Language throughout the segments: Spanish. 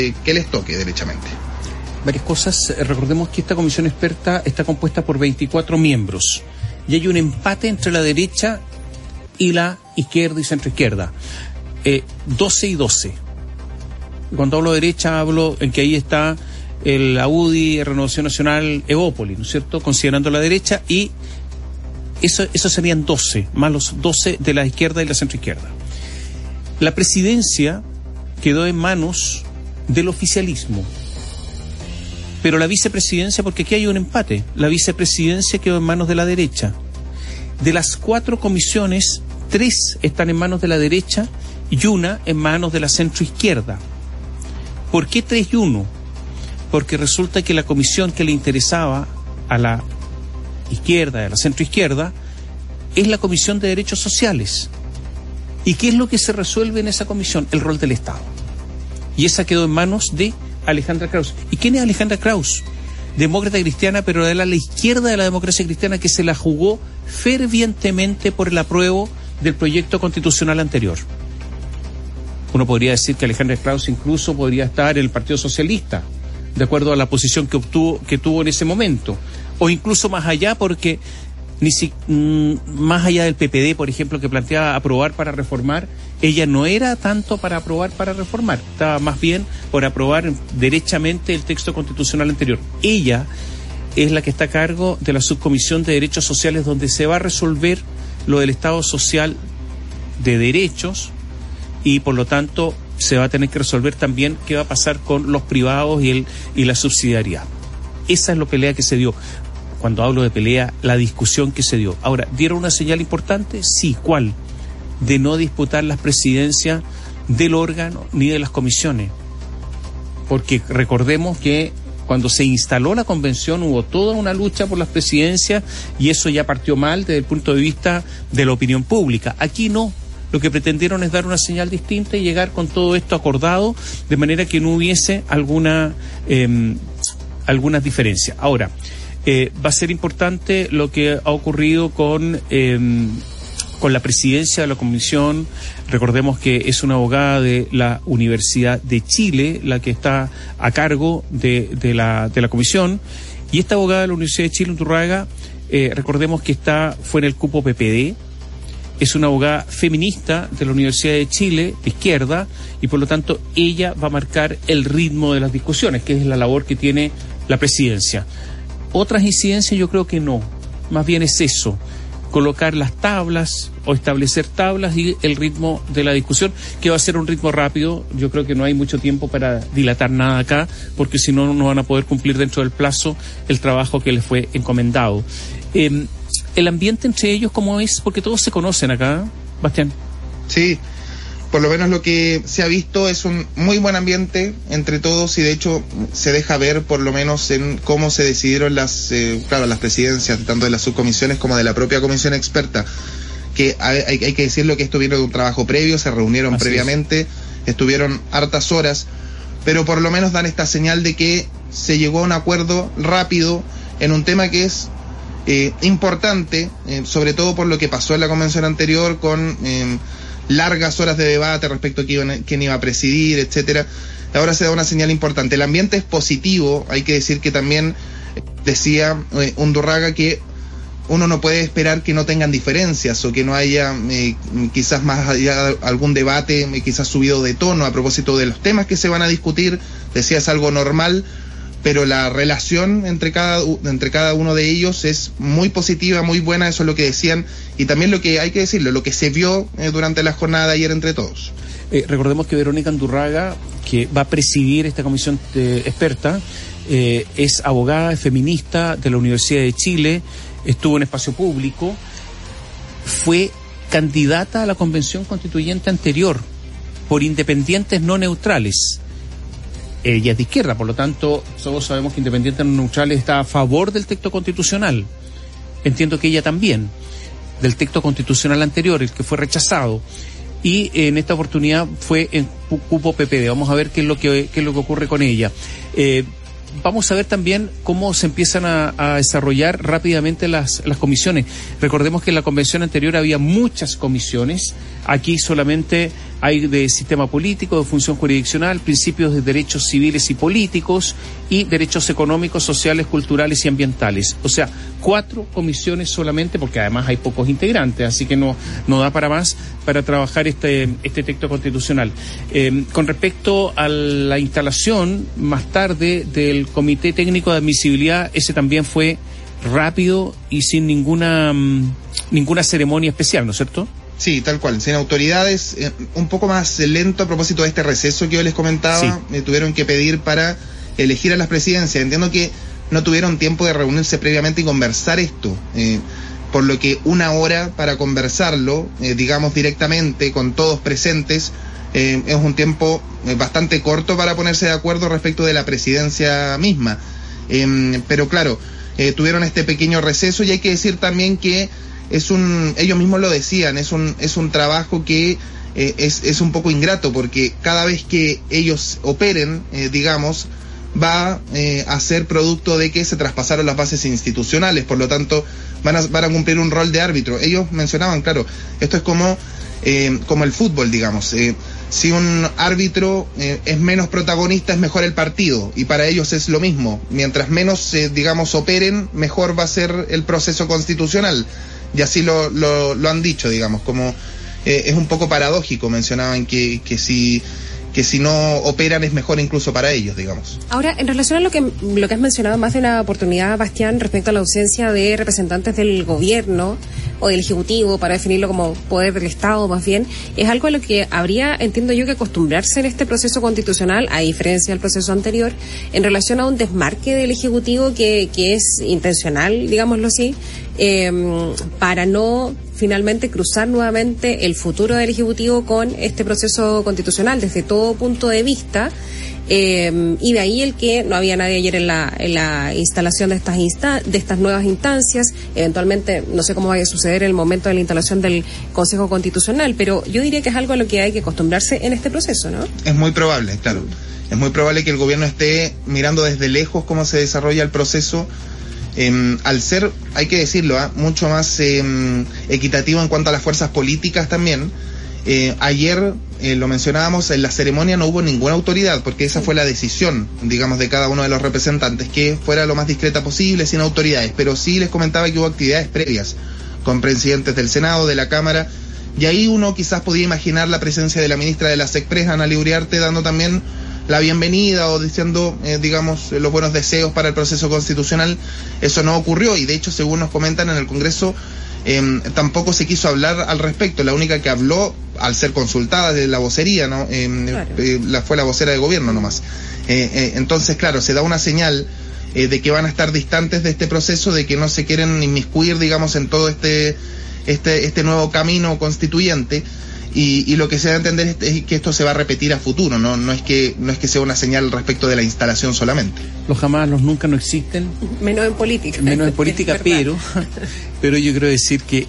que les toque derechamente. Varias cosas. Recordemos que esta comisión experta está compuesta por 24 miembros y hay un empate entre la derecha y la izquierda y centroizquierda. 12 y 12. Cuando hablo de derecha hablo en que ahí está la UDI, Renovación Nacional, Evópolis, ¿no es cierto?, considerando la derecha, y eso serían 12, más los 12 de la izquierda y la centroizquierda. La presidencia quedó en manos del oficialismo, pero la vicepresidencia, porque aquí hay un empate, la vicepresidencia quedó en manos de la derecha. De las 4 comisiones, 3 están en manos de la derecha y 1 en manos de la centroizquierda. ¿Por qué 3 y 1? Porque resulta que la comisión que le interesaba a la izquierda, a la centroizquierda, es la Comisión de Derechos Sociales. ¿Y qué es lo que se resuelve en esa comisión? El rol del Estado. Y esa quedó en manos de Alejandra Krauss. ¿Y quién es Alejandra Krauss? Demócrata cristiana, pero de la izquierda de la democracia cristiana, que se la jugó fervientemente por el apruebo del proyecto constitucional anterior. Uno podría decir que Alejandra Krauss incluso podría estar en el Partido Socialista, de acuerdo a la posición que tuvo en ese momento, o incluso más allá, porque más allá del PPD, por ejemplo, que planteaba aprobar para reformar, ella no era tanto para aprobar para reformar, estaba más bien por aprobar derechamente el texto constitucional anterior. Ella es la que está a cargo de la subcomisión de derechos sociales, donde se va a resolver lo del Estado social de derechos, y por lo tanto se va a tener que resolver también qué va a pasar con los privados y la subsidiariedad. Esa es la pelea que se dio. Cuando hablo de pelea, la discusión que se dio. Ahora, ¿dieron una señal importante? Sí. ¿Cuál? De no disputar las presidencias del órgano ni de las comisiones. Porque recordemos que cuando se instaló la convención hubo toda una lucha por las presidencias, y eso ya partió mal desde el punto de vista de la opinión pública. Aquí no. Lo que pretendieron es dar una señal distinta y llegar con todo esto acordado, de manera que no hubiese algunas diferencias. Ahora, va a ser importante lo que ha ocurrido con la presidencia de la comisión. Recordemos que es una abogada de la Universidad de Chile la que está a cargo de la comisión, y esta abogada de la Universidad de Chile, Undurraga, recordemos que fue en el cupo PPD. Es una abogada feminista de la Universidad de Chile, de izquierda, y por lo tanto ella va a marcar el ritmo de las discusiones, que es la labor que tiene la presidencia. Otras incidencias yo creo que no, más bien es eso, colocar las tablas o establecer tablas y el ritmo de la discusión, que va a ser un ritmo rápido. Yo creo que no hay mucho tiempo para dilatar nada acá, porque si no, no van a poder cumplir dentro del plazo el trabajo que les fue encomendado. El ambiente entre ellos, ¿cómo es? Porque todos se conocen acá, Bastián. Sí, por lo menos lo que se ha visto es un muy buen ambiente entre todos, y de hecho se deja ver por lo menos en cómo se decidieron las presidencias, tanto de las subcomisiones como de la propia comisión experta, que hay que decirlo que esto viene de un trabajo previo, se reunieron previamente, estuvieron hartas horas, pero por lo menos dan esta señal de que se llegó a un acuerdo rápido en un tema que es importante, sobre todo por lo que pasó en la convención anterior, con largas horas de debate respecto a quién iba a presidir, etcétera. Ahora se da una señal importante. El ambiente es positivo. Hay que decir que también decía Undurraga que uno no puede esperar que no tengan diferencias o que no haya quizás más allá algún debate quizás subido de tono a propósito de los temas que se van a discutir. Decía, es algo normal, pero la relación entre cada uno de ellos es muy positiva, muy buena. Eso es lo que decían, y también lo que hay que decirlo, lo que se vio durante la jornada de ayer entre todos. Recordemos que Verónica Undurraga, que va a presidir esta comisión experta, es abogada, es feminista de la Universidad de Chile, estuvo en espacio público, fue candidata a la convención constituyente anterior por independientes no neutrales. Ella es de izquierda, por lo tanto, todos sabemos que Independientes No Neutrales está a favor del texto constitucional. Entiendo que ella también, del texto constitucional anterior, el que fue rechazado. Y en esta oportunidad fue en cupo PPD. Vamos a ver qué es lo que ocurre con ella. vamos a ver también cómo se empiezan a desarrollar rápidamente las comisiones. Recordemos que en la convención anterior había muchas comisiones, aquí solamente hay de sistema político, de función jurisdiccional, principios de derechos civiles y políticos y derechos económicos, sociales, culturales y ambientales. O sea, 4 comisiones solamente, porque además hay pocos integrantes, así que no da para más para trabajar este texto constitucional. Con respecto a la instalación más tarde del Comité Técnico de Admisibilidad, ese también fue rápido y sin ninguna ceremonia especial, ¿no es cierto? Sí, tal cual, sin autoridades, un poco más lento a propósito de este receso que yo les comentaba, sí. Tuvieron que pedir para elegir a las presidencias. Entiendo que no tuvieron tiempo de reunirse previamente y conversar esto, por lo que 1 hora para conversarlo, digamos directamente, con todos presentes, es un tiempo bastante corto para ponerse de acuerdo respecto de la presidencia misma. Pero claro, tuvieron este pequeño receso y hay que decir también que ellos mismos lo decían, es un trabajo que es un poco ingrato, porque cada vez que ellos operen, digamos, va a ser producto de que se traspasaron las bases institucionales, por lo tanto van a cumplir un rol de árbitro. Ellos mencionaban, claro, esto es como el fútbol, digamos, si un árbitro es menos protagonista, es mejor el partido, y para ellos es lo mismo, mientras menos digamos operen, mejor va a ser el proceso constitucional. Y así lo han dicho, digamos, como es un poco paradójico, mencionaban que si no operan es mejor incluso para ellos, digamos. Ahora, en relación a lo que has mencionado más de una oportunidad, Bastián, respecto a la ausencia de representantes del gobierno o del Ejecutivo, para definirlo como poder del Estado más bien, es algo a lo que habría, entiendo yo, que acostumbrarse en este proceso constitucional, a diferencia del proceso anterior, en relación a un desmarque del Ejecutivo que es intencional, digámoslo así, para no finalmente cruzar nuevamente el futuro del Ejecutivo con este proceso constitucional desde todo punto de vista, y de ahí el que no había nadie ayer en la instalación de estas nuevas instancias. Eventualmente no sé cómo vaya a suceder en el momento de la instalación del Consejo Constitucional, pero yo diría que es algo a lo que hay que acostumbrarse en este proceso, ¿no? Es muy probable, claro. Es muy probable que el gobierno esté mirando desde lejos cómo se desarrolla el proceso, al ser, hay que decirlo, mucho más equitativo en cuanto a las fuerzas políticas también. Ayer, lo mencionábamos, en la ceremonia no hubo ninguna autoridad, porque esa fue la decisión, digamos, de cada uno de los representantes, que fuera lo más discreta posible, sin autoridades, pero sí les comentaba que hubo actividades previas, con presidentes del Senado, de la Cámara, y ahí uno quizás podía imaginar la presencia de la ministra de la SECPRES, Analía Uriarte, dando también la bienvenida o diciendo, digamos, los buenos deseos para el proceso constitucional. Eso no ocurrió y de hecho, según nos comentan en el Congreso, tampoco se quiso hablar al respecto. La única que habló, al ser consultada, de la vocería, ¿no? Claro. Fue la vocera de gobierno nomás. Entonces, claro, se da una señal de que van a estar distantes de este proceso, de que no se quieren inmiscuir, digamos, en todo este nuevo camino constituyente. Y lo que se da a entender es que esto se va a repetir a futuro, no es que sea una señal respecto de la instalación solamente. Los jamás, los nunca no existen. Menos en política. Menos en política, pero yo quiero decir que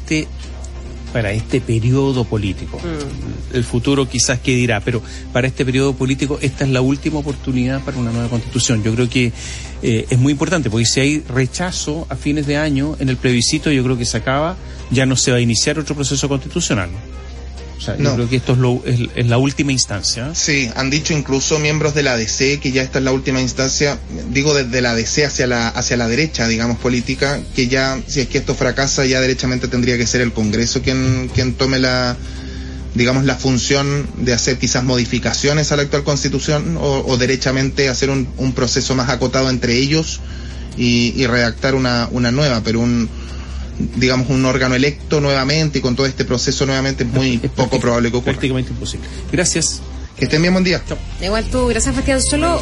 para este periodo político, el futuro quizás qué dirá, pero para este periodo político esta es la última oportunidad para una nueva constitución. Yo creo que es muy importante, porque si hay rechazo a fines de año en el plebiscito, yo creo que se acaba, ya no se va a iniciar otro proceso constitucional. O sea, yo creo que esto es la última instancia. Sí, han dicho incluso miembros de la ADC que ya esta es la última instancia, digo desde la ADC hacia la derecha, digamos, política, que ya, si es que esto fracasa, ya derechamente tendría que ser el Congreso quien tome la función de hacer quizás modificaciones a la actual Constitución o derechamente hacer un proceso más acotado entre ellos y redactar una nueva, pero un órgano electo nuevamente y con todo este proceso nuevamente es muy poco probable que ocurra. Prácticamente imposible. Gracias. Que estén bien, buen día. Chao. Igual tú, gracias, Bastián. Solo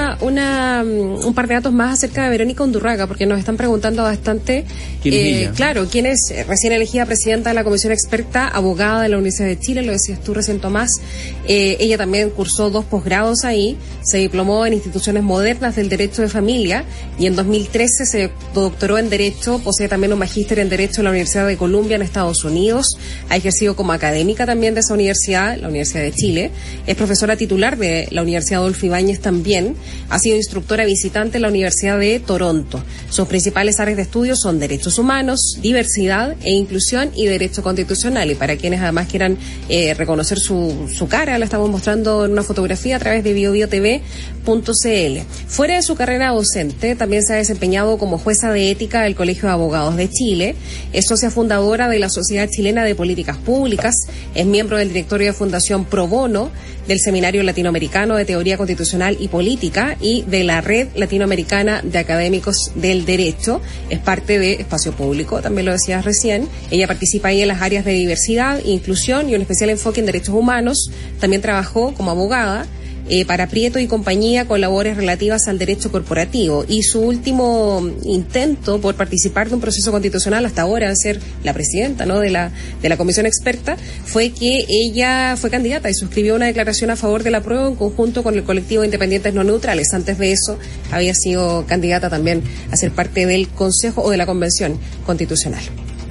un par de datos más acerca de Verónica Undurraga, porque nos están preguntando bastante. ¿Quién es ella? Claro, ¿quién es? Recién elegida presidenta de la Comisión Experta, abogada de la Universidad de Chile, lo decías tú recién, Tomás. Ella también cursó 2 posgrados ahí, se diplomó en instituciones modernas del derecho de familia y en 2013 se doctoró en Derecho, posee también un magíster en Derecho en la Universidad de Columbia en Estados Unidos, ha ejercido como académica también de esa universidad, la Universidad de Chile, es profesora titular de la Universidad Adolfo Ibáñez también. Ha sido instructora visitante en la Universidad de Toronto. Sus principales áreas de estudio son derechos humanos, diversidad e inclusión y derecho constitucional. Y para quienes además quieran reconocer su cara, la estamos mostrando en una fotografía a través de biobiotv.cl. Fuera de su carrera docente, también se ha desempeñado como jueza de ética del Colegio de Abogados de Chile. Es socia fundadora de la Sociedad Chilena de Políticas Públicas. Es miembro del directorio de Fundación Pro Bono, del Seminario Latinoamericano de Teoría Constitucional y Política y de la Red Latinoamericana de Académicos del Derecho. Es parte de Espacio Público, también lo decías recién. Ella participa ahí en las áreas de diversidad, inclusión y un especial enfoque en derechos humanos. También trabajó como abogada para Prieto y compañía con labores relativas al derecho corporativo, y su último intento por participar de un proceso constitucional hasta ahora, en ser la presidenta, ¿no?, de la comisión experta, fue que ella fue candidata y suscribió una declaración a favor de la apruebo en conjunto con el colectivo de Independientes No Neutrales. Antes de eso había sido candidata también a ser parte del Consejo o de la Convención Constitucional.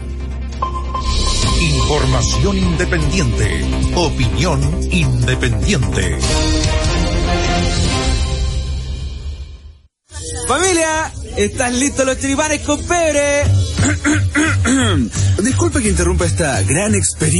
Información independiente, opinión independiente. Familia, ¿están listos los choripanes con pebre? Disculpe que interrumpa esta gran experiencia.